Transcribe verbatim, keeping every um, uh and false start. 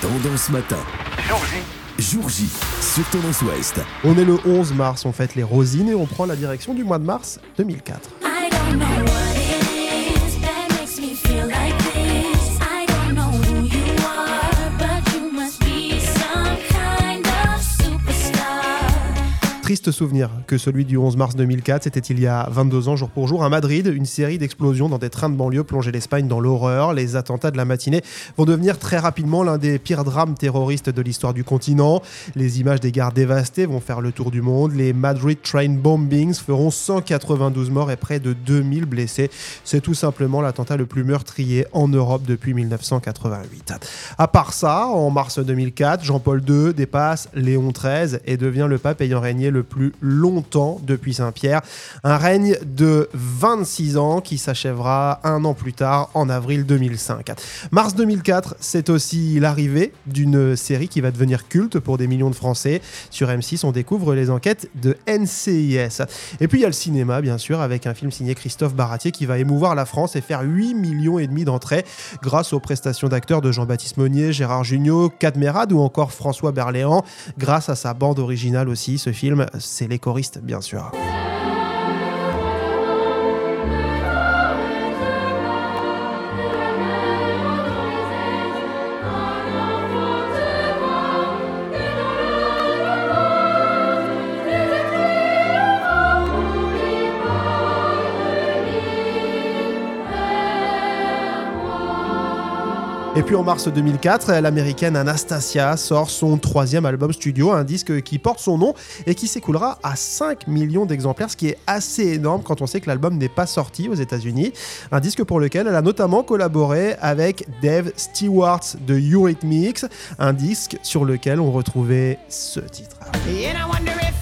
Tendance Matin. Jour J. Jour J sur Tendance Ouest. On est le onze mars, on fête les Rosines et on prend la direction du mois de mars deux mille quatre. I don't know what it is that makes me feel like this. I don't know who you are, but you must be some kind of superstar. Triste souvenir que celui du onze mars deux mille quatre, c'était il y a vingt-deux ans jour pour jour à Madrid. Une série d'explosions dans des trains de banlieue plongeait l'Espagne dans l'horreur. Les attentats de la matinée vont devenir très rapidement l'un des pires drames terroristes de l'histoire du continent. Les images des gares dévastées vont faire le tour du monde. Les Madrid Train Bombings feront cent quatre-vingt-douze morts et près de deux mille blessés. C'est tout simplement l'attentat le plus meurtrier en Europe depuis dix-neuf cent quatre-vingt-huit. À part ça, en mars deux mille quatre, Jean-Paul deux dépasse Léon treize et devient le pape ayant régné le plus longtemps depuis Saint-Pierre. Un règne de vingt-six ans qui s'achèvera un an plus tard, en avril deux mille cinq. Mars deux mille quatre, c'est aussi l'arrivée d'une série qui va devenir culte pour des millions de Français. Sur M six, on découvre les enquêtes de N C I S. Et puis il y a le cinéma, bien sûr, avec un film signé Christophe Baratier qui va émouvoir la France et faire huit millions et demi d'entrées grâce aux prestations d'acteurs de Jean-Baptiste Monnier, Gérard Jugnot, Cadmerade ou encore François Berléand. Grâce à sa bande originale aussi, ce film, c'est Les Choristes, bien sûr. Et puis en mars deux mille quatre, l'américaine Anastacia sort son troisième album studio, un disque qui porte son nom et qui s'écoulera à cinq millions d'exemplaires, ce qui est assez énorme quand on sait que l'album n'est pas sorti aux États-Unis. Un disque pour lequel elle a notamment collaboré avec Dave Stewart de Eurythmics, un disque sur lequel on retrouvait ce titre. And I wonder if